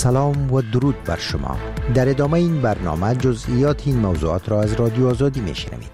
سلام و درود بر شما. در ادامه این برنامه جزئیات این موضوعات را از رادیو آزادی میشنوید.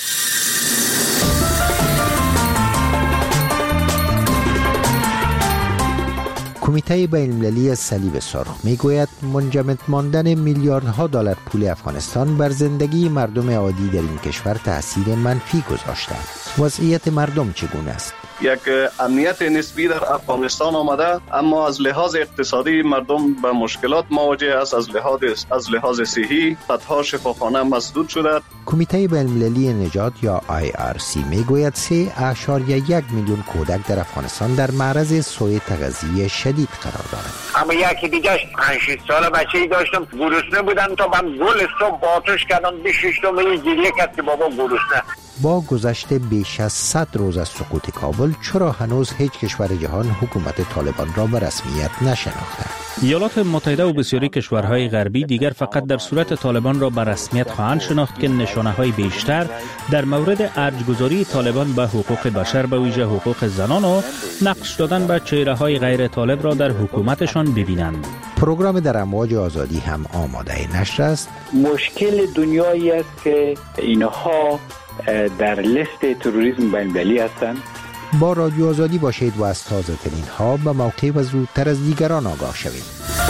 کمیته بین‌المللی صلیب سرخ میگوید منجمد ماندن میلیاردها دلار پول افغانستان بر زندگی مردم عادی در این کشور تأثیر منفی گذاشته. وضعیت مردم چگونه است؟ یک امنیت نسبی در افغانستان آمده، اما از لحاظ اقتصادی مردم به مشکلات مواجه است. از لحاظ صحی خطها شفاخانه مسدود شده. کمیته بین‌المللی نجات یا IRC میگوید 3.1 میلیون کودک در افغانستان در معرض سوء تغذیه شدید قرار دارند. اما یکی دیگه 5-6 ساله بچه‌ای داشتم گرسنه بودن تا من گل صبح آتش کردم 26 تا می گریه کرد که بابا گرسنه. با گذشت بیش از 100 روز از سقوط کابل، چرا هنوز هیچ کشور جهان حکومت طالبان را به رسمیت نشناخته؟ ایالات متحده و بسیاری کشورهای غربی دیگر فقط در صورت طالبان را به رسمیت خواهند شناخت که نشانه‌های بیشتر در مورد ارج‌گذاری طالبان به حقوق بشر، به ویژه حقوق زنان و نقش دادن به چهره‌های غیر طالب را در حکومتشان ببینند. پروگرام در امواج آزادی هم آماده نشر است. مشکل دنیایی است که اینها در لیست تروریسم بین‌المللی هستند. با رادیو آزادی باشید و از تازه ترین ها به موقع و زودتر از دیگران آگاه شوید.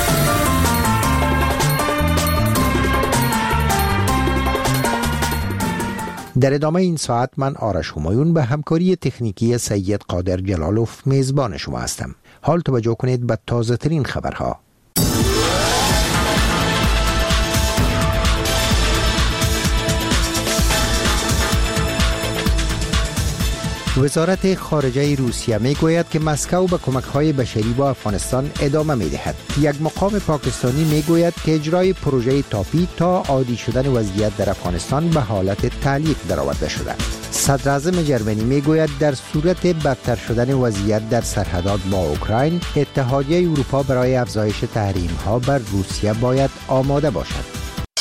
در ادامه این ساعت من آرش همایون به همکاری تکنیکی سید قادر جلالوف میزبان شما هستم. حال توجه کنید به تازه ترین خبرها. وزارت خارجه روسیه میگوید که مسکو به کمک‌های بشری با افغانستان ادامه می‌دهد. یک مقام پاکستانی میگوید که اجرای پروژه تاپی تا عادی شدن وضعیت در افغانستان به حالت تعلیق درآورده شده. صدراعظم جرمنی میگوید در صورت بدتر شدن وضعیت در سرحدات با اوکراین، اتحادیه اروپا برای افزایش تحریم‌ها بر روسیه باید آماده باشد.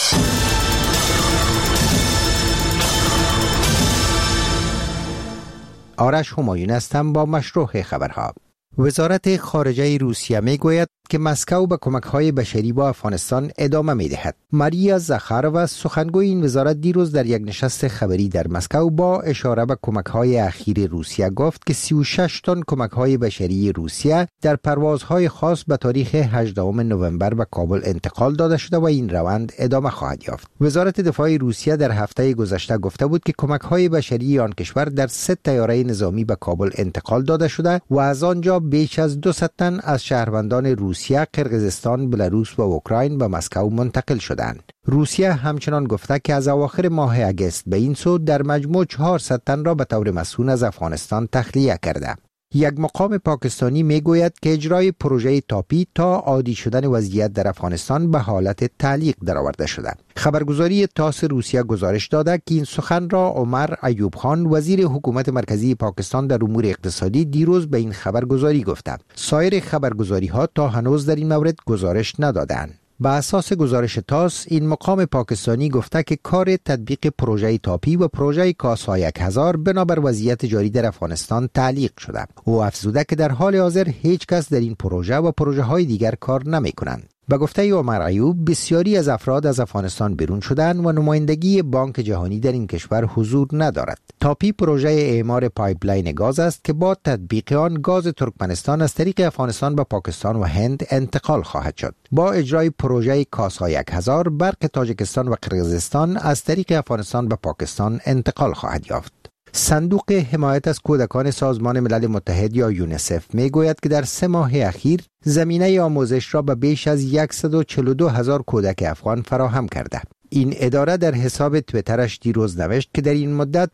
آرش همایون هستم با مشروع خبرها. وزارت خارجه روسیه میگوید که مسکو به کمک‌های بشری با افغانستان ادامه می‌دهد. ماریا زاخارова سخنگوی این وزارت دیروز در یک نشست خبری در مسکو با اشاره به کمک‌های اخیر روسیه گفت که 36 تن کمک‌های بشری روسیه در پروازهای خاص به تاریخ 18 نوامبر به کابل انتقال داده شده و این روند ادامه خواهد یافت. وزارت دفاع روسیه در هفته گذشته گفته بود که کمک‌های بشری آن کشور در 3 طیاره نظامی به کابل انتقال داده شده و از آنجا بیش از 200 تن از شهروندان روسیه، قرقیزستان، بلاروس و اوکراین به مسکو منتقل شدند. روسیه همچنان گفته که از اواخر ماه اگست به این سو در مجموع 400 تن را به طور مسئول از افغانستان تخلیه کرده. یک مقام پاکستانی میگوید که اجرای پروژه تاپی تا عادی شدن وضعیت در افغانستان به حالت تعلیق درآورده شده. خبرگزاری تاس روسیه گزارش داده که این سخن را عمر ایوب خان، وزیر حکومت مرکزی پاکستان در امور اقتصادی، دیروز به این خبرگزاری گفته. سایر خبرگزاری ها تا هنوز در این مورد گزارش ندادند. به اساس گزارش تاس، این مقام پاکستانی گفته که کار تطبیق پروژه تاپی و پروژه کاسا 1000 بنابر وضعیت جاری در افغانستان تعلیق شده. او افزوده که در حال حاضر هیچ کس در این پروژه و پروژه های دیگر کار نمی کنند. به گفته عمر ایوب، بسیاری از افراد از افغانستان بیرون شدند و نمایندگی بانک جهانی در این کشور حضور ندارد. تاپی پروژه اعمار پایپلاین گاز است که با تطبیق آن گاز ترکمنستان از طریق افغانستان به پاکستان و هند انتقال خواهد شد. با اجرای پروژه کاسا 1000 برق تاجیکستان و قرقیزستان از طریق افغانستان به پاکستان انتقال خواهد یافت. صندوق حمایت از کودکان سازمان ملل متحد یا یونیسف میگوید که در 3 ماه اخیر زمینه آموزش را به بیش از 142,000 کودک افغان فراهم کرده. این اداره در حساب تویترش دیروز نوشت که در این مدت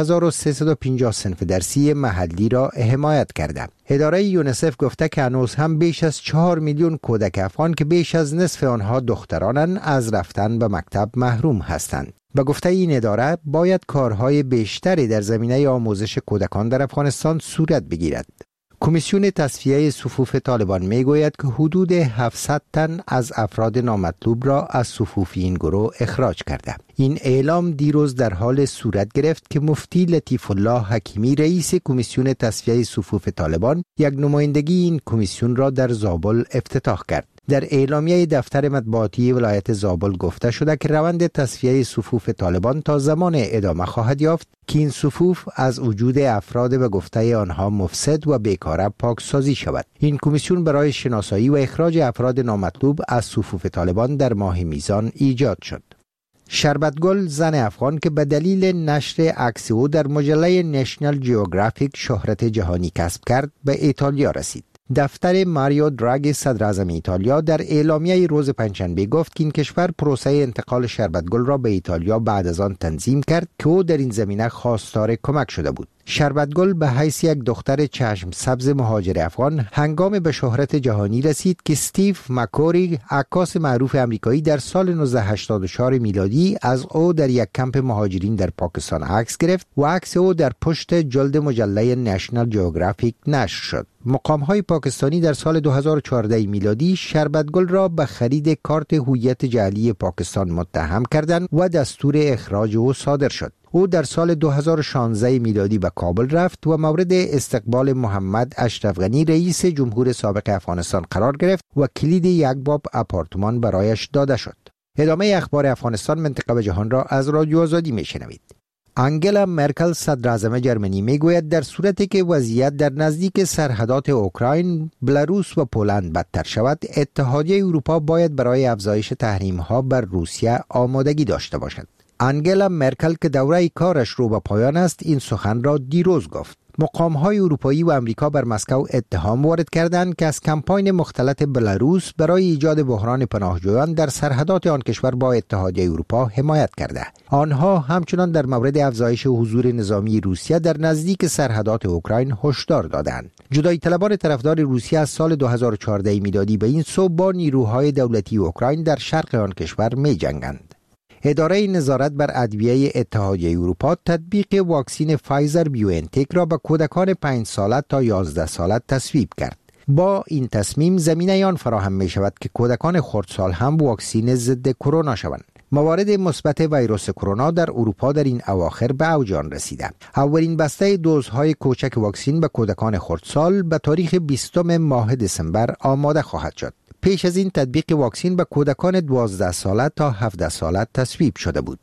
5350 صنف درسی محلی را حمایت کرده. اداره یونیسف گفته که هنوز هم بیش از 4 میلیون کودک افغان که بیش از نصف آنها دخترانند از رفتن به مکتب محروم هستند. به گفته این اداره باید کارهای بیشتری در زمینه آموزش کودکان در افغانستان صورت بگیرد. کمیسیون تصفیه صفوف طالبان میگوید که حدود 700 تن از افراد نامطلوب را از صفوف این گروه اخراج کرده. این اعلام دیروز در حال صورت گرفت که مفتی لطیف الله حکیمی، رئیس کمیسیون تصفیه صفوف طالبان، یک نمایندگی این کمیسیون را در زابل افتتاح کرد. در اعلامیه دفتر مطبوعاتی ولایت زابل گفته شده که روند تصفیه صفوف طالبان تا زمان ادامه خواهد یافت که این صفوف از وجود افراد به گفته آنها مفسد و بیکاره پاکسازی شود. این کمیسیون برای شناسایی و اخراج افراد نامطلوب از صفوف طالبان در ماه میزان ایجاد شد. شربتگل، زن افغان که به دلیل نشر عکس او در مجله نشنال جیوگرافیک شهرت جهانی کسب کرد، به ایتالیا رسید. دفتر ماریو دراگی صدر اعظم ایتالیا در اعلامیه روز پنجشنبه گفت که این کشور پروسه انتقال شربتگل را به ایتالیا بعد از آن تنظیم کرد که او در این زمینه خواستار کمک شده بود. شربتگل به حیث یک دختر چشم سبز مهاجر افغان هنگام به شهرت جهانی رسید که استیو مکوری، عکاس معروف امریکایی، در سال 1984 میلادی از او در یک کمپ مهاجرین در پاکستان عکس گرفت و عکس او در پشت جلد مجله نشنال جیوگرافیک نشر شد. مقام‌های پاکستانی در سال 2014 میلادی شربتگل را به خرید کارت هویت جعلی پاکستان متهم کردند و دستور اخراج او صادر شد. او در سال 2016 میلادی به کابل رفت و مورد استقبال محمد اشرف غنی رئیس جمهور سابق افغانستان قرار گرفت و کلید یک باب آپارتمان برایش داده شد. ادامه اخبار افغانستان، منطقه و جهان را از رادیو آزادی میشنوید. آنگلا مرکل صدر اعظم جرمنی میگوید در صورتی که وضعیت در نزدیک سرحدات اوکراین، بلاروس و پولند بدتر شود، اتحادیه اروپا باید برای افزایش تحریم‌ها بر روسیه آمادگی داشته باشد. آنگلا مرکل که دوره کارش رو به پایان است، این سخن را دیروز گفت. مقام‌های اروپایی و امریکا بر مسکو اتهام وارد کردند که از کمپاین مختلط بلاروس برای ایجاد بحران پناهجویان در سرحدات آن کشور با اتحادیه اروپا حمایت کرده. آنها همچنان در مورد افزایش حضور نظامی روسیه در نزدیک سرحدات اوکراین هشدار دادند. جدایی طلبان طرفدار روسیه از سال 2014 میلادی به این سو با نیروهای دولتی اوکراین در شرق آن کشور می‌جنگند. اداره نظارت بر ادویه اتحادیه اروپا تطبیق واکسن فایزر بیوانتک را به کودکان 5 ساله تا 11 ساله تصویب کرد. با این تصمیم زمینه آن فراهم می شود که کودکان خردسال هم واکسن ضد کرونا شوند. موارد مثبت ویروس کرونا در اروپا در این اواخر به اوج آن رسیده. اولین بسته دوزهای کوچک واکسن به کودکان خردسال به تاریخ 20 ماه دسامبر آماده خواهد شد. پیش از این تطبیق واکسن به کودکان 12 ساله تا 17 ساله تصویب شده بود.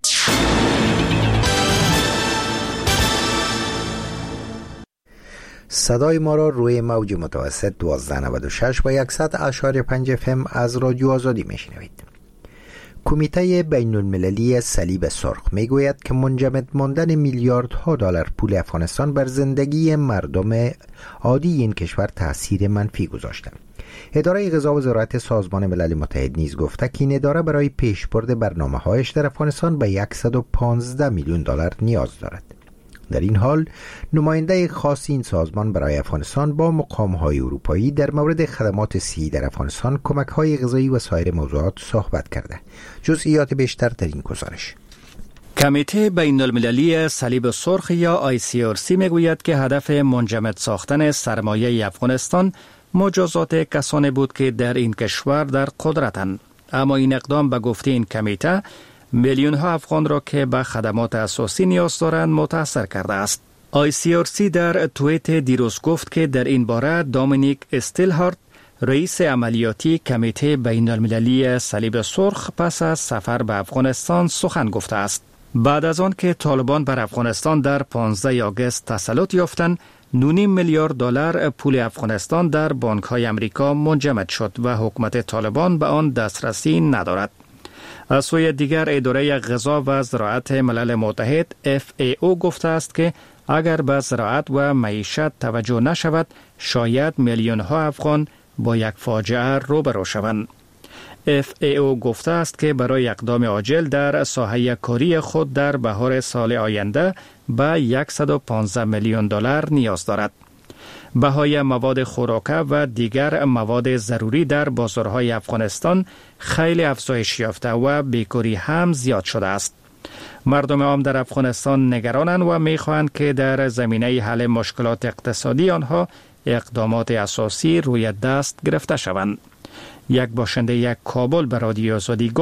صدای ما را روی موج متوسط 1296 و 100.5 FM از رادیو آزادی میشنوید. کمیته بین المللی صلیب سرخ میگوید که منجمد ماندن میلیاردها دلار پول افغانستان بر زندگی مردم عادی این کشور تأثیر منفی گذاشته. اداره غذا و زراعت سازمان ملل متحد نیز گفته که این اداره برای پیشبرد برنامه‌هایش در افغانستان به 115 میلیون دلار نیاز دارد. در این حال نماینده خاص این سازمان برای افغانستان با مقام‌های اروپایی در مورد خدمات صحی در افغانستان، کمک‌های غذایی و سایر موضوعات صحبت کرده. جزئیات بیشتر در این گزارش. کمیته بین المللی صلیب سرخ یا ICRC میگوید که هدف منجمد ساختن سرمایه افغانستان مجازات کسانی بود که در این کشور در قدرتند. اما این اقدام به گفته این کمیته میلیون ها افغان را که به خدمات اساسی نیاز دارند متاثر کرده است. ICRC در توییت دیروز گفت که در این باره دومینیک استیلهارت، رئیس عملیاتی کمیته بین المللی صلیب سرخ، پس از سفر به افغانستان سخن گفته است. بعد از آن که طالبان بر افغانستان در 15 آگوست تسلط یافتند، 9.5 میلیارد دلار پول افغانستان در بانک‌های امریکا منجمد شد و حکومت طالبان به آن دسترسی ندارد. از سوی دیگر اداره غذا و زراعت ملل متحد FAO گفته است که اگر به زراعت و معیشت توجه نشود، شاید میلیون ها افغان با یک فاجعه روبرو شوند. FAO گفته است که برای اقدام عاجل در ساحه کاری خود در بهار سال آینده به 115 میلیون دلار نیاز دارد. بهای مواد خوراکه و دیگر مواد ضروری در بازارهای افغانستان خیلی افزایش یافته و بیکاری هم زیاد شده است. مردم عام در افغانستان نگرانند و می‌خواهند که در زمینه حل مشکلات اقتصادی آنها اقدامات اساسی روی دست گرفته شوند. یک باشنده یک کابل به رادیو آزادی گفت: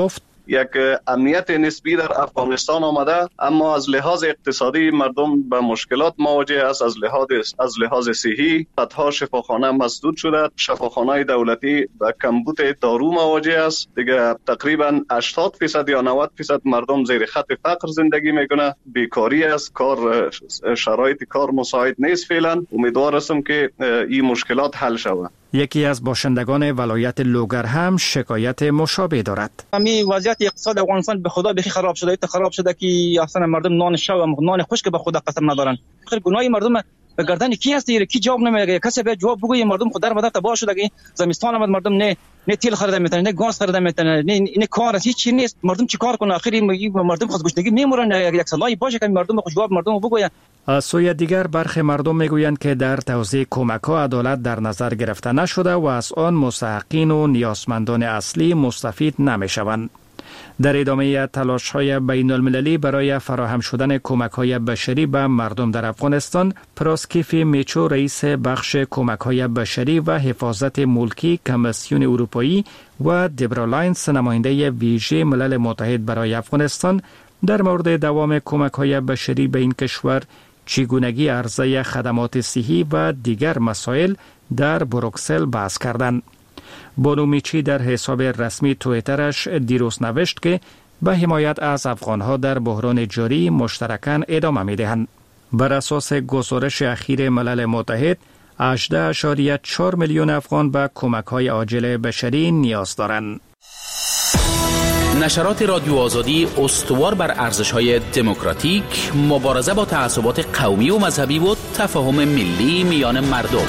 یک امنیت نسبی در افغانستان آمده، اما از لحاظ اقتصادی مردم به مشکلات مواجه است. از لحاظ صحی صدها شفاخانه مسدود شده، شفاخانه دولتی به کمبود دارو مواجه است. دیگه تقریبا 80% یا 90% مردم زیر خط فقر زندگی میکنه. بیکاری است، شرایط کار مساعد نیست. فعلا امیدوار هستم که این مشکلات حل شود. یکی از باشندگان ولایت لوگر هم شکایت مشابه دارد. همین وضعیت اقتصاد افغانستان به خدا بخی خراب شده که اصلا مردم نان شب و نان خشک به خدا قسم ندارن. خیر گناه مردم به گردن کی هست؟ کی جواب نمیده؟ کسی به جواب بگه. مردم خود در بدر تباه شده که زمستان آمد، مردم نه تیل خرید میتونه، نه گاز خرید میتونه، نه کار هیچ چیزی نیست. مردم چیکار کنه؟ آخری مردم خود گشنگی میمورن. یک سالای باشه که مردم خود جواب مردم بگوین. از سوی دیگر برخی مردم میگویند که در توزیع کمک‌ها عدالت در نظر گرفته نشده و از آن مستحقین و نیازمندان اصلی مستفید نمیشوند. در ادامه تلاش‌های بین‌المللی برای فراهم شدن کمک‌های بشری به مردم در افغانستان، پراسکیفی میچو رئیس بخش کمک‌های بشری و حفاظت ملکی کمیسیون اروپایی و دبرالاینز نماینده ویژه ملل متحد برای افغانستان در مورد دوام کمک‌های بشری به این کشور، چگونگی عرضه خدمات صحی و دیگر مسائل در بروکسل بحث کردند. بانو میچی در حساب رسمی توییترش دیروز نوشت که به حمایت از افغانها در بحران جاری مشترکاً ادامه می‌دهند. بر اساس گزارش اخیر ملل متحد 18.4 میلیون افغان به کمک‌های عاجل بشری نیاز دارند. نشرات رادیو آزادی استوار بر ارزش‌های دموکراتیک، مبارزه با تعصبات قومی و مذهبی و تفاهم ملی میان مردم.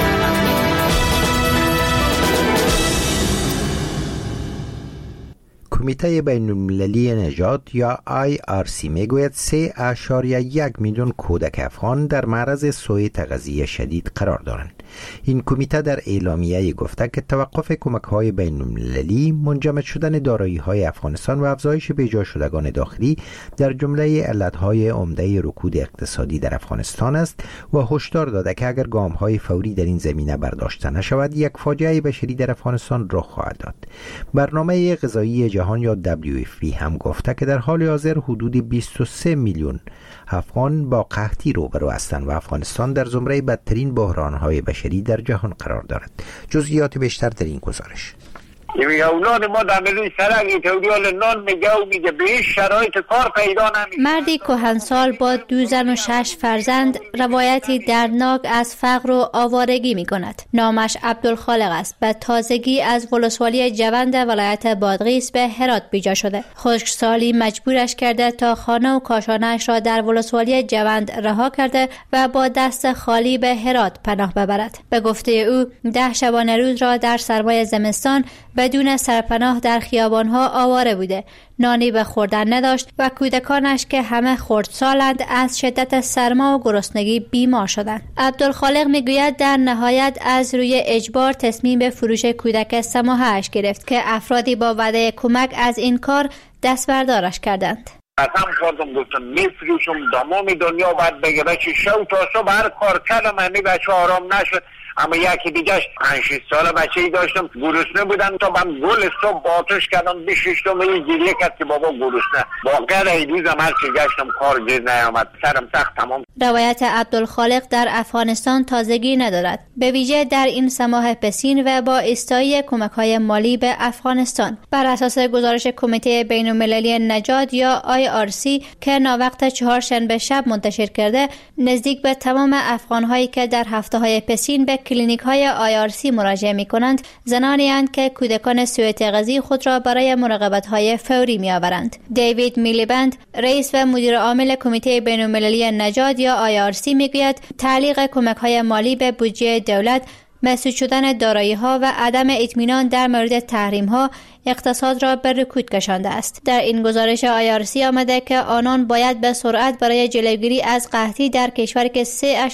کمیته بین‌المللی نژاد یا IRC میگوید 3.1 میلیون کودک افغان در معرض سوء تغذیه شدید قرار دارند. این کمیته در اعلامیه گفته که توقف کمک‌های بین‌المللی، منجمد شدن دارایی‌های افغانستان و افزایش بیجا شدگان داخلی در جمله علت‌های عمده رکود اقتصادی در افغانستان است و هشدار داده که اگر گام‌های فوری در این زمینه برداشته نشود، یک فاجعه بشری در افغانستان رخ خواهد داد. برنامه غذایی جهان یا WFP هم گفته که در حال حاضر حدود 23 میلیون افغان با قحطی روبرو هستند و افغانستان در زمره بدترین بحران‌های بشری در جهان قرار دارد. جزئیات بیشتر در این گزارش. اولاد ما در ملوی سرک توریال نان میگه و میگه به شرایط کار پیدا نمیشه. مردی کهنسال با 2 زن و 6 فرزند روایتی دردناک از فقر و آوارگی میکند. نامش عبدالخالق است. به تازگی از ولسوالی جوند ولایت بادغیس به هرات بیجا شده. خشکسالی مجبورش کرده تا خانه و کاشانه‌اش را در ولسوالی جوند رها کرده و با دست خالی به هرات پناه ببرد. به گفته او 10 شبانه روز را در سرمای زمستان بدون سرپناه در خیابانها آواره بوده، نانی به خوردن نداشت و کودکانش که همه خردسالند از شدت سرما و گرسنگی بیمار شدند. عبدالخالق میگوید در نهایت از روی اجبار تصمیم به فروش کودک سماحه‌اش گرفت که افرادی با وعده کمک از این کار دست بردارش کردند. قسم خوردم گفتم میفروشم تمام دنیا باید بگه چه شو تا صبح هر کار کردم همه بچه آرام نشد. اما یکی دیگهش 5-6 ساله بچه‌ای داشتم گرسنه بودن تا من گل صبح آتش کردم 26 گریه کرد که بابا گرسنه. واقعا ایدوزم هر چی گشتم کار گیر نیامد، سرم سخت تمام. روایت عبدالخالق در افغانستان تازگی ندارد، به ویژه در این سماح پسین و با ایستایی کمک‌های مالی به افغانستان. بر اساس گزارش کمیته بین‌المللی نژاد یا IRC که ناوقت 4 شنبه شب منتشر کرده، نزدیک به تمام افغان‌هایی که در هفته‌های پسین به کلینیک‌های IRC مراجعه می‌کنند زنانی اند که کودکان سوء تغذیه خود را برای مراقبت‌های فوری می‌آورند. دیوید میلیبند، رئیس و مدیر عامل کمیته بین‌المللی نژاد یا IRC میگوید تعلیق کمک‌های مالی به بودجه دولت، مسدود شدن دارایی‌ها و عدم اطمینان در مورد تحریم‌ها اقتصاد را به رکود کشانده است. در این گزارش IRC آمده که آنان باید به سرعت برای جلوگیری از قحطی در کشوری که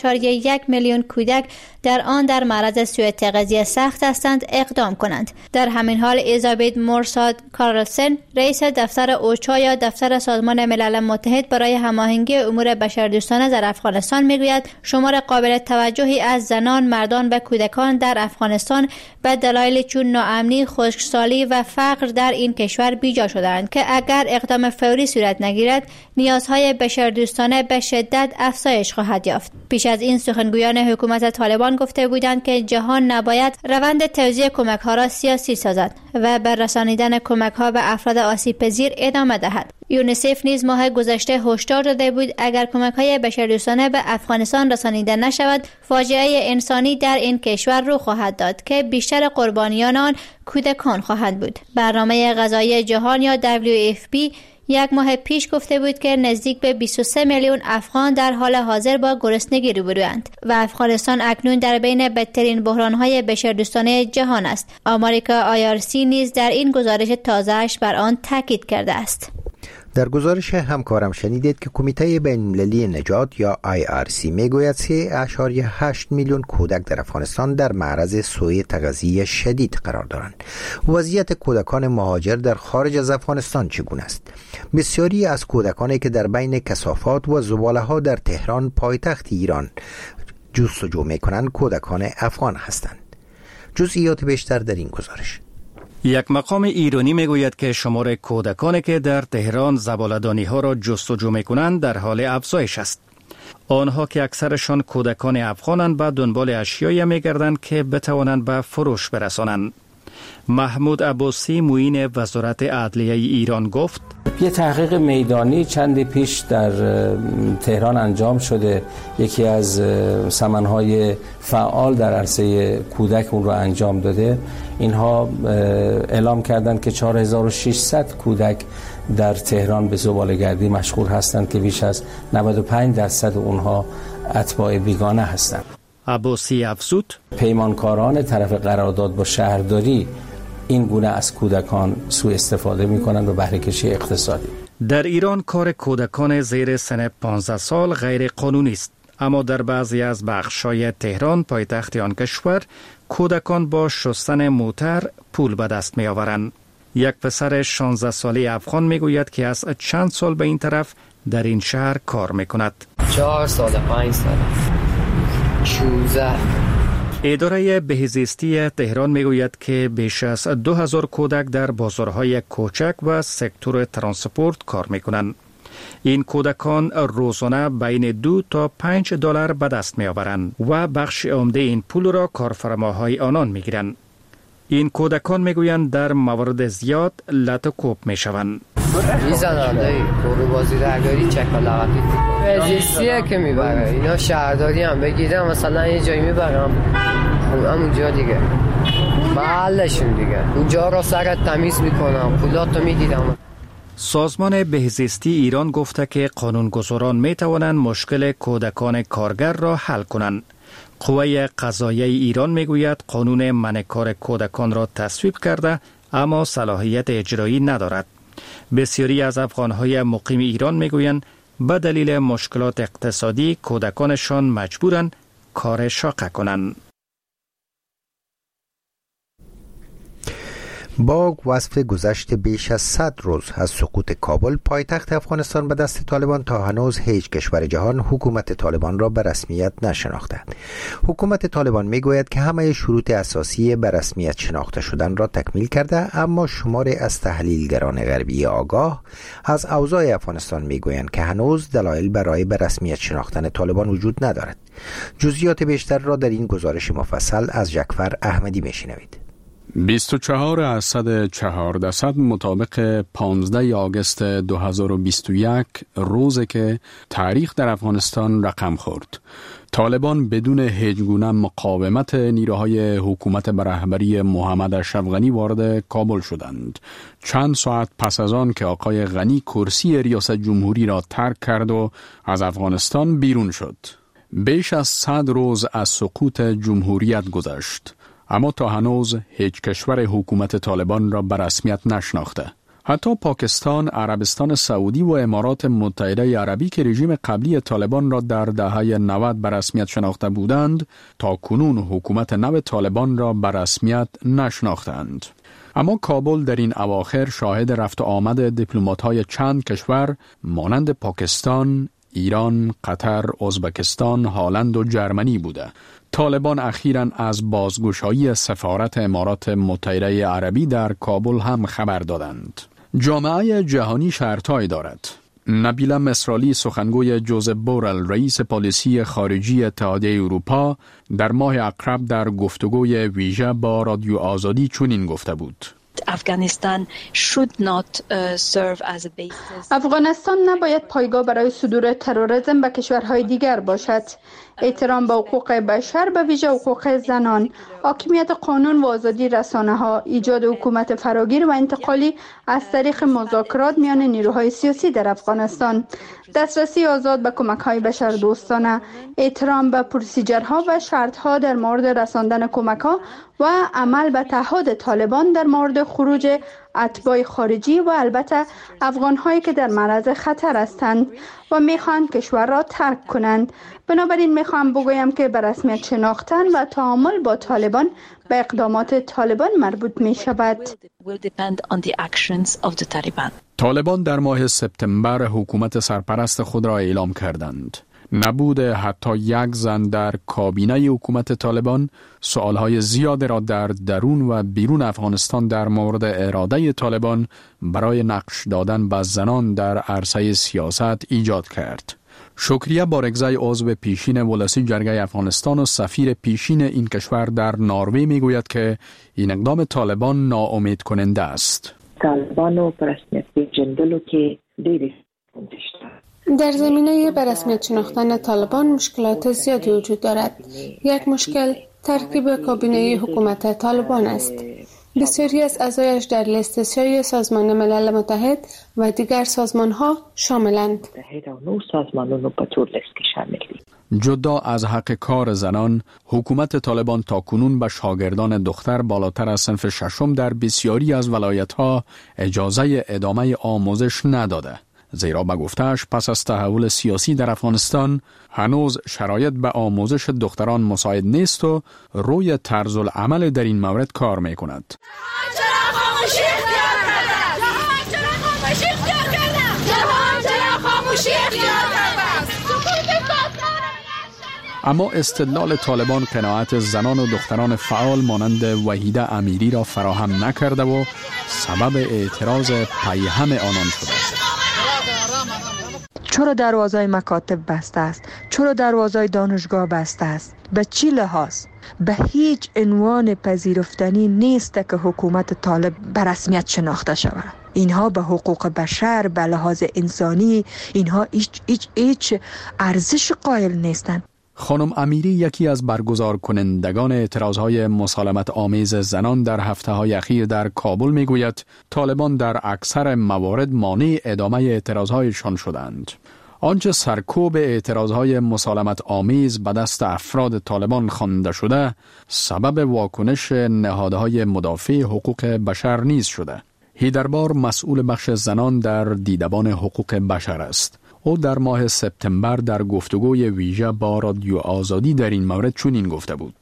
3.1 میلیون کودک در آن در معرض سوء تغذیه سخت هستند اقدام کنند. در همین حال ایزابت مورساد کارلسن، رئیس دفتر اوچا یا دفتر سازمان ملل متحد برای هماهنگی امور بشردوستانه در افغانستان میگوید شمار قابل توجهی از زنان، مردان و کودکان در افغانستان به دلایل چون ناامنی، خشکسالی و فقر در این کشور بیجا شدند که اگر اقدام فوری صورت نگیرد نیازهای بشردوستانه به شدت افزایش خواهد یافت. پیش از این سخنگویان حکومت طالبان گفته بودند که جهان نباید روند توزیع کمک‌ها را سیاسی سازد و به رسانیدن کمک‌ها به افراد آسیب‌پذیر ادامه دهد. یونیسف نیز ماه گذشته هشدار داده بود اگر کمک‌های بشردوستانه به افغانستان رسانیده نشود، فاجعه انسانی در این کشور رخ خواهد داد که بیشتر قربانیان آن کودکان خواهند بود. برنامه غذایی جهان یا WFP یک ماه پیش گفته بود که نزدیک به 23 میلیون افغان در حال حاضر با گرسنگی روبرویند و افغانستان اکنون در بین بدترین بحران‌های بشردوستانه جهان است. آمریکا IRC نیز در این گزارش تازه‌اش بر آن تاکید کرده است. در گزارش همکارم شنیدید که کمیته بین‌المللی نجات یا IRC میگوید 3.8 میلیون کودک در افغانستان در معرض سوء تغذیه شدید قرار دارند. وضعیت کودکان مهاجر در خارج از افغانستان چگونه است؟ بسیاری از کودکانی که در بین کثافات و زباله‌ها در تهران پایتخت ایران جستجو می‌کنند کودکان افغان هستند. جزئیات بیشتر در این گزارش. یک مقام ایرانی میگوید که شمار کودکانی که در تهران زباله‌دانی ها را جستجو میکنند در حال افزایش است. آنها که اکثرشان کودکان افغانند به دنبال اشیایی میگردند که بتوانند به فروش برسانند. محمود عباسی معین وزارت عدلیه ایران گفت: یه تحقیق میدانی چندی پیش در تهران انجام شده. یکی از سمنهای فعال در عرصه کودک اون رو انجام داده. اینها اعلام کردند که 4600 کودک در تهران به زباله‌گردی مشغول هستند که بیش از 95% اونها اتباع بیگانه هستند. عباسی افزود: پیمانکاران طرف قرارداد با شهرداری این گونه از کودکان سوء استفاده می کنند و بهره کشی اقتصادی. در ایران کار کودکان زیر سن 15 سال غیر قانونی است، اما در بعضی از بخش‌های تهران پایتخت آن کشور کودکان با شستن موتر پول به دست می آورند. یک پسر 16 ساله افغان می گوید که از چند سال به این طرف در این شهر کار می کند. 4 سال 5 سال 16. اداره بهزیستی تهران میگوید که بیش از 2000 کودک در بازارهای کوچک و سکتور ترانسپورت کار میکنند. این کودکان روزانه بین 2 تا 5 دلار به دست میآورند و بخش عمده این پول را کارفرماهای آنان میگیرند. این کودکان میگویند در موارد زیاد لط و کوب میشوند. میزنند کورو بازی درگاری چکالاقی بهزیستیه که میبره. اینا شهرداری هم بگیرم مثلا یه جایی میبرم همونجا دیگه محلشون دیگه اونجا را سرت تمیز میکنم پولاتو میگیرم. سازمان بهزیستی ایران گفته که قانونگذاران میتوانند مشکل کودکان کارگر را حل کنند. قوه قضاییه ایران میگوید قانون منع کار کودکان را تصویب کرده اما صلاحیت اجرایی ندارد. بسیاری از افغانهای مقیم ایران میگویند به دلیل مشکلات اقتصادی کودکانشان مجبورند کار شاقه کنند. با وصف گذشت بیش از 100 روز از سقوط کابل پایتخت افغانستان به دست طالبان تا هنوز هیچ کشور جهان حکومت طالبان را به رسمیت نشناخته. حکومت طالبان میگوید که همه شروط اساسی به رسمیت شناخته شدن را تکمیل کرده، اما شماری از تحلیلگران غربی آگاه از اوضاع افغانستان میگویند که هنوز دلایل برای به رسمیت شناختن طالبان وجود ندارد. جزئیات بیشتر را در این گزارش مفصل از جعفر احمدی میشنوید. 24 از 114 مطابق 15 آگوست 2021 روزی که تاریخ در افغانستان رقم خورد. طالبان بدون هیچ گونه مقاومت نیروهای حکومت به رهبری محمد اشرف غنی وارد کابل شدند. چند ساعت پس از آن که آقای غنی کرسی ریاست جمهوری را ترک کرد و از افغانستان بیرون شد. بیش از 100 روز از سقوط جمهوریت گذشت، اما تا هنوز هیچ کشور حکومت طالبان را به رسمیت نشناخته. حتی پاکستان، عربستان سعودی و امارات متحده عربی که رژیم قبلی طالبان را در دهه 90 به رسمیت شناخته بودند، تا کنون حکومت نو طالبان را به رسمیت نشناختند. اما کابل در این اواخر شاهد رفت و آمد دیپلمات‌های چند کشور مانند پاکستان، ایران، قطر، ازبکستان، هلند و جرمنی بوده. طالبان اخیراً از بازگشایی سفارت امارات متحده عربی در کابل هم خبر دادند. جامعه جهانی شرطهایی دارد. نبیله مصرالی سخنگوی جوزف بورل رئیس پالیسی خارجی اتحادیه اروپا در ماه اقرب در گفتگوی ویژه با رادیو آزادی چنین گفته بود: افغانستان نباید پایگاه برای صدور تروریسم به کشورهای دیگر باشد. احترام به حقوق بشر، به ویژه حقوق زنان، حاکمیت قانون و آزادی رسانه ها، ایجاد حکومت فراگیر و انتقالی از طریق مذاکرات میان نیروهای سیاسی در افغانستان، دسترسی آزاد به کمک های بشر دوستانه، احترام به پروسیجرها و شرط ها در مورد رساندن کمک ها و عمل به تعهد طالبان در مورد خروج اتباع خارجی و البته افغان هایی که در معرض خطر هستند و میخواهند کشور را ترک کنند. بنابراین میخواهم بگویم که به رسمیت شناختن و تعامل با طالبان به اقدامات طالبان مربوط می شود. طالبان در ماه سپتامبر حکومت سرپرست خود را اعلام کردند. نبود حتی یک زن در کابینه حکومت طالبان سوالهای زیاد را در درون و بیرون افغانستان در مورد اراده طالبان برای نقش دادن به زنان در عرصه سیاست ایجاد کرد. شکریه بارگزای عضو پیشین ولسی جرگه افغانستان و سفیر پیشین این کشور در نروژ میگوید که این اقدام طالبان ناامید کننده است. طالبانو پر رسمیت پیژندلو کې ډېرې در زمینه به رسمیت شناختن طالبان مشکلات زیادی وجود دارد. یک مشکل ترکیب کابینه حکومت طالبان است. بسیاری از اعضایش در لیست سیاسی سازمان ملل متحد و دیگر سازمان‌ها شاملند. جدا از حق کار زنان، حکومت طالبان تاکنون به شاگردان دختر بالاتر از صنف ششم در بسیاری از ولایت‌ها اجازه ادامه آموزش نداده. زیرا به گفته‌اش پس از تحول سیاسی در افغانستان هنوز شرایط به آموزش دختران مساعد نیست و روی طرز العمل در این مورد کار می‌کند. اما استدلال طالبان قناعت زنان و دختران فعال مانند وحیده امیری را فراهم نکرده و سبب اعتراض پیهم آنان شده است. چرا دروازه مکاتب بسته است؟ چرا دروازه دانشگاه بسته است؟ به چی لحاظ؟ به هیچ عنوان پذیرفتنی نیست که حکومت طالب به رسمیت شناخته شود. اینها به حقوق بشر، به لحاظ انسانی، اینها هیچ ارزش قائل نیستند. خانم امیری یکی از برگزار کنندگان اعتراضهای مسالمت آمیز زنان در هفته‌های اخیر در کابل میگوید طالبان در اکثر موارد مانع ادامه اعتراضهایشان شدند. آنچه سرکوب اعتراضهای مسالمت آمیز به دست افراد طالبان خوانده شده سبب واکنش نهادهای مدافع حقوق بشر نیز شده. هیدربار مسئول بخش زنان در دیدبان حقوق بشر است. او در ماه سپتامبر در گفتگوی ویژه با رادیو آزادی در این مورد چنین گفته بود: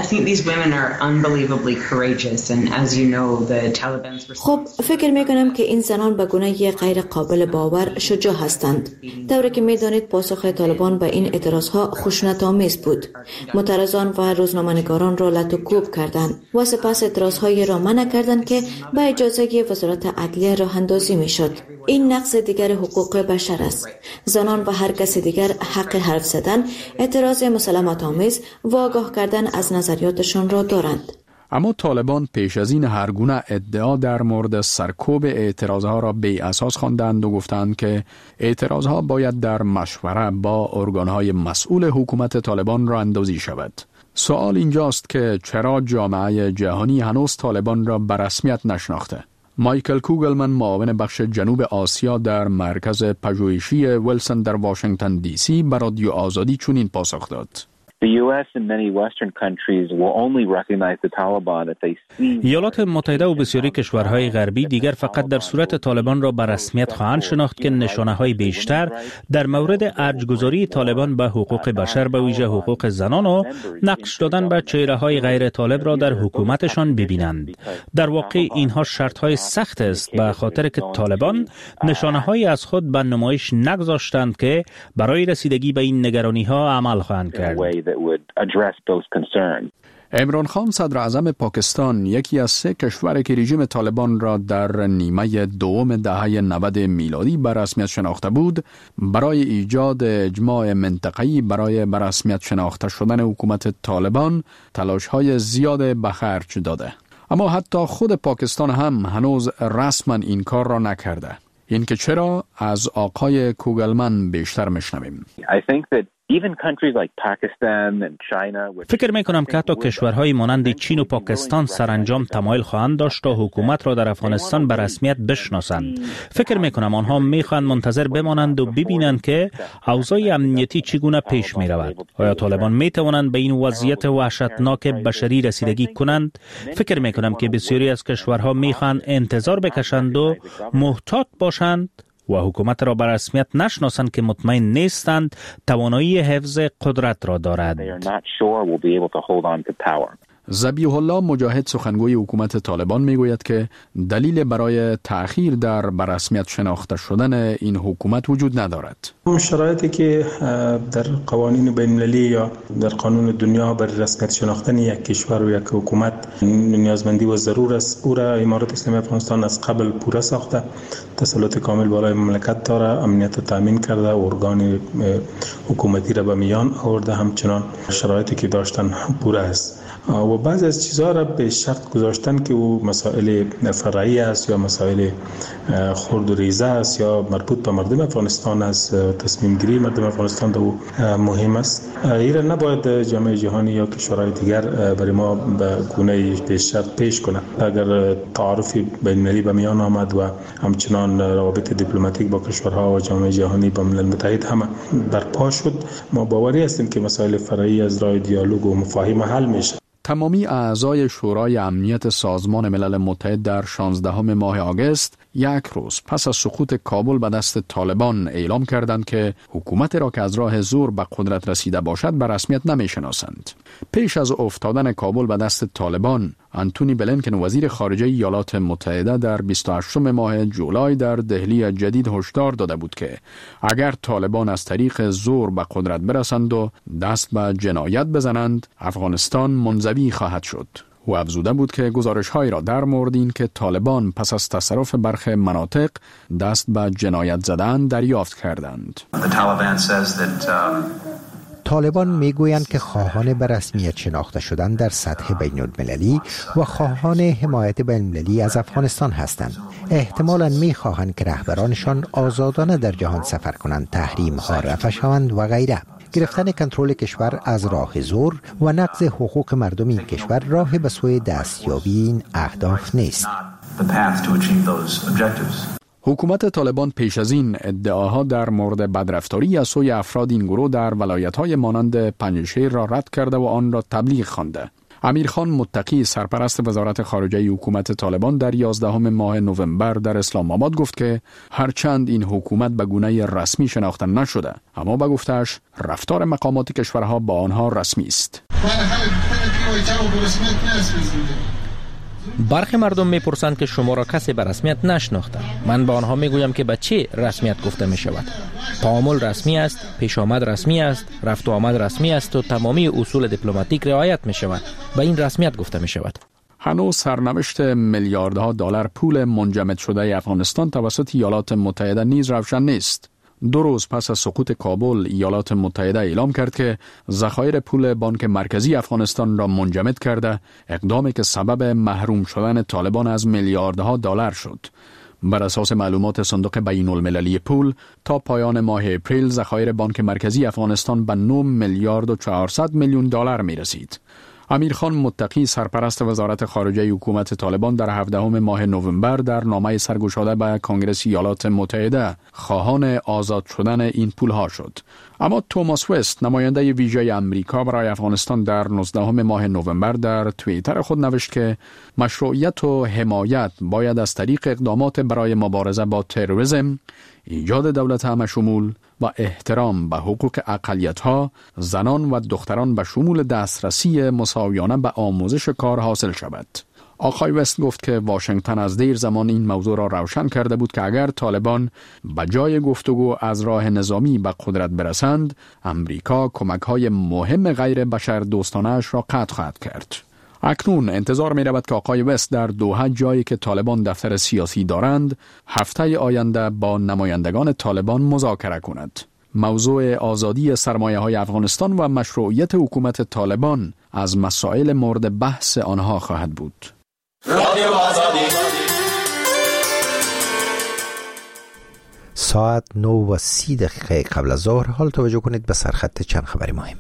خب فکر میکنم که این زنان به گونه غیر قابل باور شجاع هستند. طوری که میدانید پاسخ طالبان به این اعتراضها خشونت‌آمیز بود. معترضان و روزنامه‌نگاران را لط و کوب کردند و سپس اعتراضهایی را منع کردند که به اجازه وزارت عدلیه راه اندازی میشد. این نقض دیگر حقوق بشر است. زنان و هر کس دیگر حق حرف زدن، اعتراض مسالمت آمیز و آگاه کردن از نظریاتشان را دارند. اما طالبان پیش از این هر گونه ادعا در مورد سرکوب اعتراضها را بی اساس خواندند و گفتند که اعتراضها باید در مشوره با ارگانهای مسئول حکومت طالبان را اندازی شود. سوال اینجاست که چرا جامعه جهانی هنوز طالبان را به رسمیت نشناخته؟ مایکل کوگلمن معاون بخش جنوب آسیا در مرکز پژوهشی ویلسون در واشنگتن دی سی به رادیو آزادی چنین پاسخ داد: ایالات متحده و بسیاری کشورهای غربی دیگر فقط در صورت طالبان را به رسمیت خواهند شناخت که نشانه‌های بیشتر در مورد ارجگذاری طالبان به حقوق بشر به ویژه حقوق زنان و نقش دادن به چهره‌های غیر طالب را در حکومتشان ببینند. در واقع اینها شرط‌های سخت است به خاطر که طالبان نشانه‌هایی از خود به نمایش نگذاشتند که برای رسیدگی به این نگرانی‌ها عمل خواهند کرد. عمران خان صدر اعظم پاکستان یکی از 3 کشور که رژیم طالبان را در نیمه دوم دهه 90 میلادی به رسمیت شناخته بود، برای ایجاد اجماع منطقه‌ای برای به رسمیت شناخته شدن حکومت طالبان تلاش‌های زیاد به خرج داده. اما حتی خود پاکستان هم هنوز رسما این کار را نکرده. این که چرا؟ از آقای کوگلمن بیشتر میشنویم. فکر میکنم که حتی کشورهای مانند چین و پاکستان سرانجام تمایل خواهند داشت تا حکومت را در افغانستان به رسمیت بشناسند. فکر میکنم آنها میخواهند منتظر بمانند و ببینند که اوضاع امنیتی چگونه پیش میرود. آیا طالبان میتوانند به این وضعیت وحشتناک بشری رسیدگی کنند؟ فکر میکنم که بسیاری از کشورها میخواهند انتظار بکشند و محتاط باشند و حکومت را به رسمیت نشناسند که مطمئن نیستند توانایی حفظ قدرت را دارد. ذبیح الله مجاهد سخنگوی حکومت طالبان میگوید که دلیل برای تأخیر در به رسمیت شناخته شدن این حکومت وجود ندارد. شرایطی که در قوانین بین المللی یا در قانون دنیا برای رسمیت شناختن یک کشور و یک حکومت نیازمندی و ضرور است. او را امارت اسلامی افغانستان از قبل پوره ساخته، تسلط کامل بالای مملکت داره، امنیت تامین کرده، ارگان حکومتی را به میان آورده، همچنان شرایطی که داشتن پوره است. و بعضی از چیزها را به شرط گذاشتن که او مسائل فرعی است یا مسائل خرد و ریزه است یا مربوط به مردم افغانستان است، تصمیم گیری مردم افغانستان دو مهم است. این نباید جامعه جهانی یا کشورهای دیگر برای ما به گونه به شرط پیش کنند. اگر تعارف بین المللی به میان آمد و همچنان روابط دیپلماتیک با کشورها و جامعه جهانی با ملل متحد هم برپا شد، ما باوری هستیم که مسائل فرعی از راه دیالوگ و مفاهیم حل میشه. تمامی اعضای شورای امنیت سازمان ملل متحد در 16 ماه آگوست، یک روز پس از سقوط کابل به دست طالبان، اعلام کردند که حکومت را که از راه زور به قدرت رسیده باشد به رسمیت نمی‌شناسند. پیش از افتادن کابل به دست طالبان، آنتونی بلینکن وزیر خارجه ایالات متحده در 28 ماه جولای در دهلی جدید هشدار داده بود که اگر طالبان از طریق زور به قدرت برسند و دست به جنایت بزنند، افغانستان منزوی خواهد شد. او افزوده بود که گزارش‌هایی را در مورد این که طالبان پس از تصرف برخی مناطق دست به جنایت زدن دریافت کردند. طالبان میگویند که خواهان به رسمیت شناخته شدن در سطح بین المللی و خواهان حمایت بین المللی از افغانستان هستند. احتمالاً میخواهند که رهبرانشان آزادانه در جهان سفر کنند، تحریم ها رفع شوند و غیره. گرفتن کنترل کشور از راه زور و نقض حقوق مردم این کشور راه به سوی دستیابی این اهداف نیست. حکومت طالبان پیش از این ادعاها در مورد بدرفتاری از سوی افراد این گروه در ولایت‌های مانند پنجشیر را رد کرده و آن را تبلیغ خوانده. امیرخان متقی سرپرست وزارت خارجه حکومت طالبان در 11 ماه نوامبر در اسلام آباد گفت که هرچند این حکومت به گونه رسمی شناخته نشده، اما به گفتش رفتار مقامات کشورها با آنها رسمی است. برخی مردم میپرسند که شما را کسی به رسمیت نشناخته. من به آنها میگویم که به چه رسمیت گفته می شود. تعامل رسمی است، پیش آمد رسمی است، رفت و آمد رسمی است و تمامی اصول دیپلماتیک رعایت می شود. به این رسمیت گفته می شود. هنوز سرنوشت میلیاردها دلار پول منجمد شده افغانستان توسط ایالات متحده نیز روشن نیست. 2 روز پس از سقوط کابل، ایالات متحده اعلام کرد که ذخایر پول بانک مرکزی افغانستان را منجمد کرده، اقدامی که سبب محروم شدن طالبان از میلیاردها دلار شد. بر اساس معلومات صندوق بین المللی پول، تا پایان ماه اپریل ذخایر بانک مرکزی افغانستان به 9 میلیارد و 400 میلیون دلار می رسید. امیرخان متقی سرپرست وزارت خارجه حکومت طالبان در 17 ماه نوامبر در نامه سرگشاده به کنگره ایالات متحده خواهان آزاد شدن این پولها شد. اما توماس وست نماینده ویژه امریکا برای افغانستان در 19 ماه نوامبر در توییتر خود نوشت که مشروعیت و حمایت باید از طریق اقدامات برای مبارزه با تروریسم، ایجاد دولت همه‌شمول و احترام به حقوق اقلیت‌ها، زنان و دختران به شمول دسترسی مساویانه به آموزش کار حاصل شود. آقای وست گفت که واشنگتن از دیر زمان این موضوع را روشن کرده بود که اگر طالبان به جای گفتگو از راه نظامی به قدرت برسند، امریکا کمک‌های مهم غیر بشر دوستانه‌اش را قطع خواهد کرد. اکنون انتظار می رود که آقای وست در دوحه، جایی که طالبان دفتر سیاسی دارند، هفته آینده با نمایندگان طالبان مذاکره کند. موضوع آزادی سرمایه‌های افغانستان و مشروعیت حکومت طالبان از مسائل مورد بحث آنها خواهد بود. رادیو آزادی. ساعت 9:30 قبل از ظهر. حال توجه کنید به سرخط چند خبری مهم.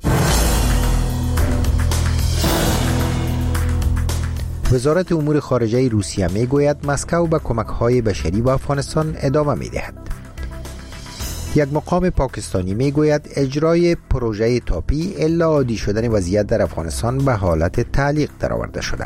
وزارت امور خارجه روسیه می گوید مسکو به کمک‌های بشری به افغانستان ادامه می دهد. یک مقام پاکستانی می گوید اجرای پروژه تاپی الا عادی شدن وضعیت در افغانستان به حالت تعلیق درآورده شده.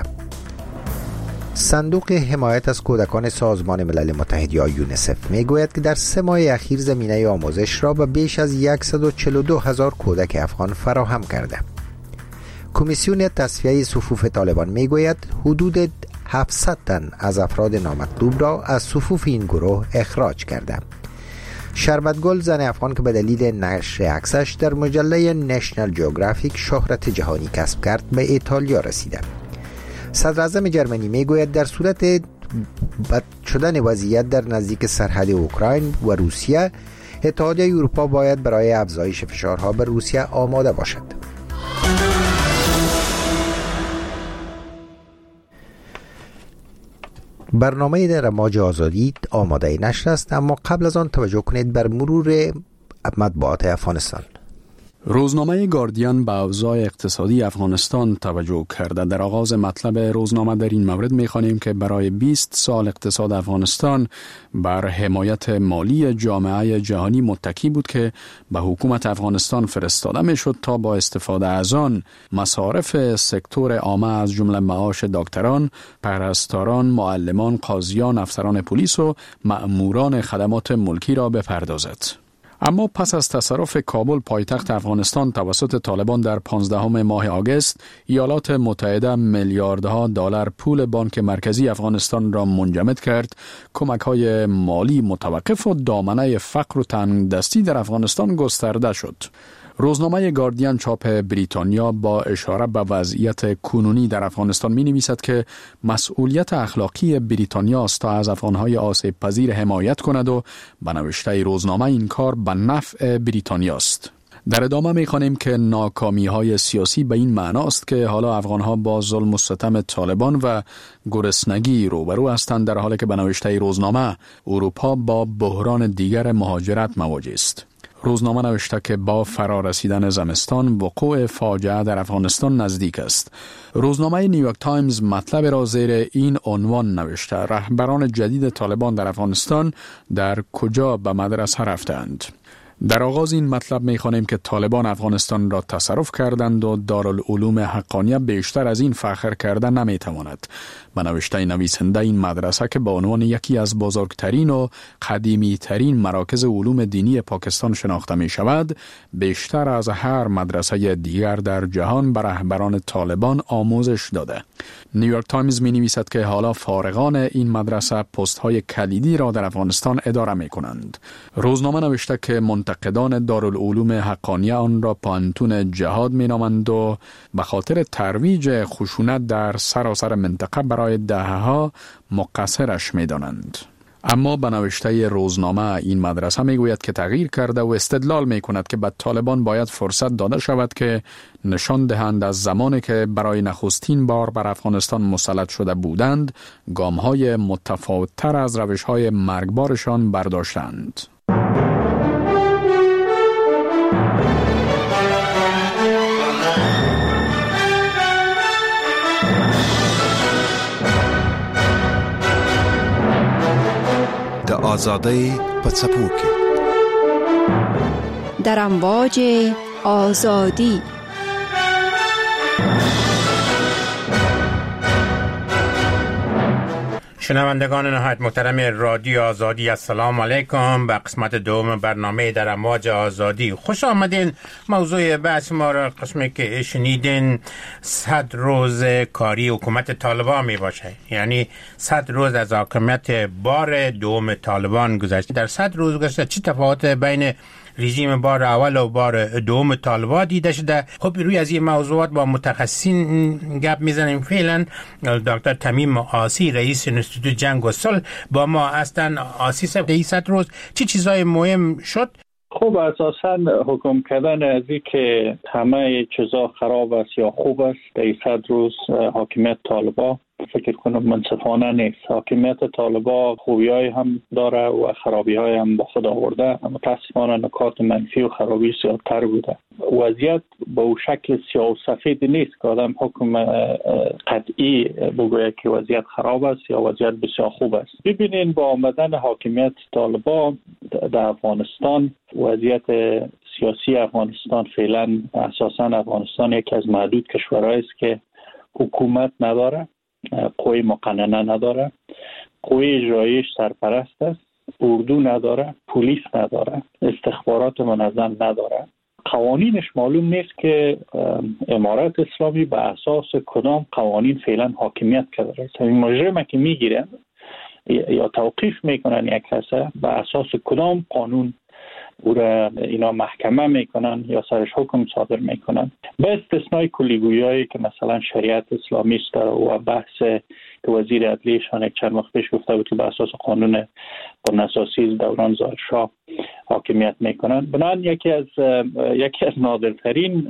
صندوق حمایت از کودکان سازمان ملل متحد یا یونیسف می گوید که در 3 ماه اخیر زمینه آموزش را به بیش از 142,000 کودک افغان فراهم کرده. کمیسیون تصفیه صفوف طالبان می گوید حدود 700 تن از افراد نامطلوب را از صفوف این گروه اخراج کرده. شربت گل، زن افغان که به دلیل نشر عکسش در مجله نشنل جیوگرافیک شهرت جهانی کسب کرد، به ایتالیا رسیده. صدر اعظم جرمنی می گوید در صورت بد شدن وضعیت در نزدیک سرحد اوکراین و روسیه، اتحادیه اروپا باید برای افزایش فشارها به روسیه آماده باشد. برنامه در رماج آزادی آماده نشر است، اما قبل از آن توجه کنید بر مرور مطبوعات افغانستان. روزنامه گاردین به اوضاع اقتصادی افغانستان توجه کرده. در آغاز مطلب روزنامه در این مورد می‌خوانیم که برای 20 سال اقتصاد افغانستان بر حمایت مالی جامعه جهانی متکی بود که به حکومت افغانستان فرستاده میشد تا با استفاده از آن مصارف سکتور عامه از جمله معاش دکتران، پرستاران، معلمان، قاضیان، افسران پلیس و مأموران خدمات ملکی را بپردازد. اما پس از تصرف کابل پایتخت افغانستان توسط طالبان در 15 ماه آگوست، ایالات متحده میلیاردها دلار پول بانک مرکزی افغانستان را منجمد کرد. کمک‌های مالی متوقف و دامنه فقر و تنگدستی در افغانستان گسترده شد. روزنامه گاردین چاپ بریتانیا با اشاره به وضعیت کنونی در افغانستان می نویسد که مسئولیت اخلاقی بریتانیا است تا از افغانهای آسیب پذیر حمایت کند و به نوشته روزنامه این کار به نفع بریتانیا است. در ادامه می خوانیم که ناکامی های سیاسی به این معناست که حالا افغانها با ظلم و ستم طالبان و گرسنگی روبرو هستند، در حالی که به نوشته روزنامه اروپا با بحران دیگر مهاجرت مواجه است. روزنامه نوشته که با فرارسیدن زمستان وقوع فاجعه در افغانستان نزدیک است. روزنامه نیویورک تایمز مطلب را زیر این عنوان نوشته: رهبران جدید طالبان در افغانستان در کجا به مدرسه رفتند؟ در آغاز این مطلب می‌خوانیم که طالبان افغانستان را تصرف کردند و دارالعلوم حقانیه بیشتر از این فخر کردن نمی‌تواند. به نوشته نویسنده، این مدرسه که به عنوان یکی از بزرگترین و قدیمی‌ترین مراکز علوم دینی پاکستان شناخته می‌شود، بیشتر از هر مدرسه دیگر در جهان به رهبران طالبان آموزش داده. نیویورک تایمز می‌نویسد که حالا فارغان این مدرسه پست‌های کلیدی را در افغانستان اداره می‌کنند. روزنامه نوشته که منتقدان دارالعلوم حقانیه آن را پانتون جهاد می‌نامند و به خاطر ترویج خشونت در سراسر منطقه برای دهه‌ها مقصرش می‌دانند. اما به نوشته روزنامه این مدرسه میگوید که تغییر کرده و استدلال میکند که به طالبان باید فرصت داده شود که نشان دهند از زمانی که برای نخستین بار بر افغانستان مسلط شده بودند، گام‌های متفاوت‌تر از روش‌های مرگبارشان برداشتند. آزادی پڅپوکي در امواج آزادی. شنوندگان نهایت محترم رادیو آزادی، السلام علیکم. به قسمت دوم برنامه در امواج آزادی خوش آمدین. موضوع بحث ما را قسمی که شنیدین 100 روز کاری حکومت طالبان می باشه، یعنی 100 روز از حاکمیت بار دوم طالبان گذشته. در 100 روز گذشته چه تفاوت بین رژیم بار اول و بار دوم طالبان دیده شده؟ خب روی از این موضوعات با متخصصین گپ میزنیم. فعلا دکتر تمیم آسی، رئیس انستیتوت جنگ و صلح با ما هستن. آسی صاحب، در 100 روز چه چیزای مهم شد؟ خب اساساً حکم کردن از این که همه چیزا خراب است یا خوب است در 100 روز حاکمیت طالبان فکر کنم منصفانه نیست. حاکمیت طالبان خوبی‌های هم داره و خرابی‌های هم با خود آورده، اما متأسفانه نکات منفی و خرابی زیادتر بوده. وضعیت به اون شکل سیاه و سفید نیست که آدم حکم قطعی بگوید که وضعیت خراب است یا وضعیت بسیار خوب است. ببینین با آمدن حاکمیت طالبان در افغانستان، وضعیت سیاسی افغانستان فعلا اساساً افغانستان یکی از معدود کشورهایی است که حکومت نداره، قوی مقننه نداره، قوی اجراییش سرپرست است، اردو نداره، پلیس نداره، استخبارات منظم نداره. قوانینش معلوم نیست که امارات اسلامی به اساس کدام قوانین فعلا حاکمیت کرده. این مجرم که میگیرن یا توقیف میکنن یک کسه به اساس کدام قانون او را اینا محکمه میکنن یا سرش حکم صادر میکنن، به استثنای کلیگویی که مثلا شریعت اسلامی است و بحث که وزیر عدلیشان چند وقت پیش گفته بود که به اساس قانون اساسی دوران ظاهر شاه حاکمیت میکنن. بنابراین یکی از نادرترین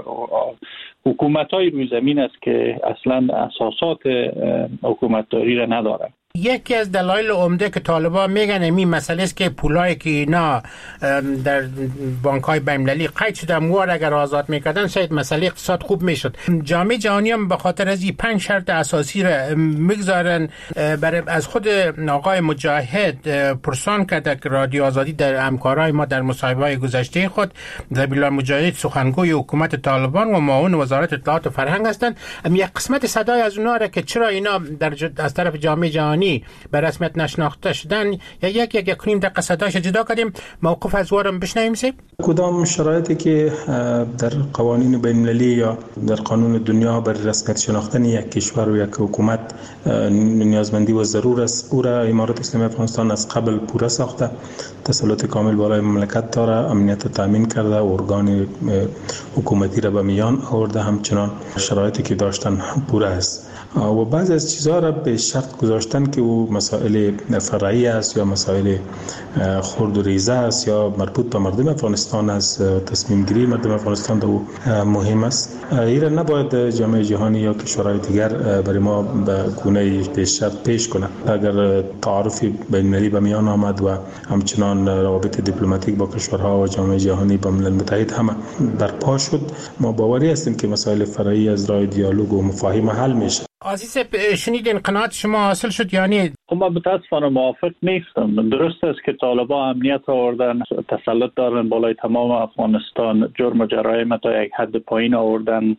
حکومت‌های روی زمین است که اصلا اساسات حکومتداری را نداره. یکی از دلایل عمده که طالبان میگن این مسئله است که پولایی که اینا در بانک‌های بین‌المللی قید شده موار اگر آزاد میکردن شاید مسئله اقتصاد خوب میشد. جامعه جهانی هم به خاطر از این 5 شرط اساسی را میگذارن. برای از خود آقای مجاهد پرسان کرده که رادیو آزادی در همکارای ما در مصاحبه‌های گذشته خود، ذبیح الله مجاهد سخنگوی حکومت طالبان و معاون وزارت اطلاعات و فرهنگ هستند، یک قسمت صدای از اونها را که چرا اینا از طرف جامعه جهانی به رسمیت نشناخته شدن یک دقیقه صداش جدا کردیم. موقف از وارم بشنویم. کدام شرایطی که در قوانین بین‌المللی یا در قانون دنیا بر رسمیت شناختن یک کشور و یک حکومت نیازمندی و ضرور است، او را امارات اسلامی افغانستان از قبل پوره ساخته، تسلط کامل بالای مملکت داره، امنیت تامین کرده، ارگان حکومتی را به میان آورده، همچنان شرایطی که داشتن پوره است و بعضی از چیزها را به شرط گذاشتن که او مسائل فرعی است یا مسائل خرد و ریزه است یا مربوط به مردم افغانستان است، تصمیم گیری مردم افغانستان دو مهم است. ایران نباید جامعه جهانی یا کشورهای دیگر برای ما به گونه به شرط پیش کنه. اگر تعارف بین‌المللی به میان آمد و همچنان روابط دیپلماتیک با کشورها و جامعه جهانی با ملل متحد همه برپا شد، ما باوری هستیم که مسائل فرعی از راه دیالوگ و مفاهیم حل میشه. عزیز، شنیدین قناعت شما حاصل شد یعنی؟ من متاسفانه موافق نیستم. درست است که طالبان امنیت آوردن، تسلط دارن بالای تمام افغانستان، جرم و جرایم تا یک حد پایین آوردن،